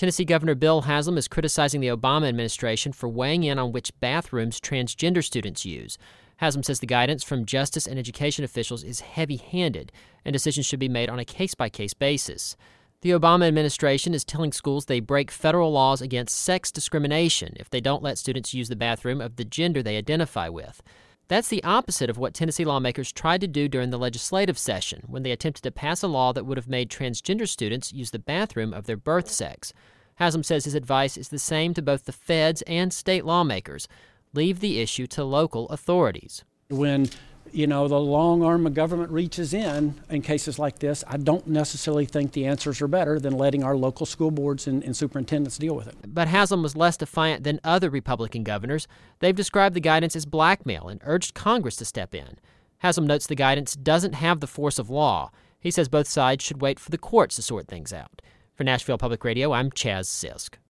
Tennessee Governor Bill Haslam is criticizing the Obama administration for weighing in on which bathrooms transgender students use. Haslam says the guidance from justice and education officials is heavy-handed, and decisions should be made on a case-by-case basis. The Obama administration is telling schools they break federal laws against sex discrimination if they don't let students use the bathroom of the gender they identify with. That's the opposite of what Tennessee lawmakers tried to do during the legislative session when they attempted to pass a law that would have made transgender students use the bathroom of their birth sex. Haslam says his advice is the same to both the feds and state lawmakers. Leave the issue to local authorities. When, the long arm of government reaches in cases like this, I don't necessarily think the answers are better than letting our local school boards and superintendents deal with it. But Haslam was less defiant than other Republican governors. They've described the guidance as blackmail and urged Congress to step in. Haslam notes the guidance doesn't have the force of law. He says both sides should wait for the courts to sort things out. For Nashville Public Radio, I'm Chaz Sisk.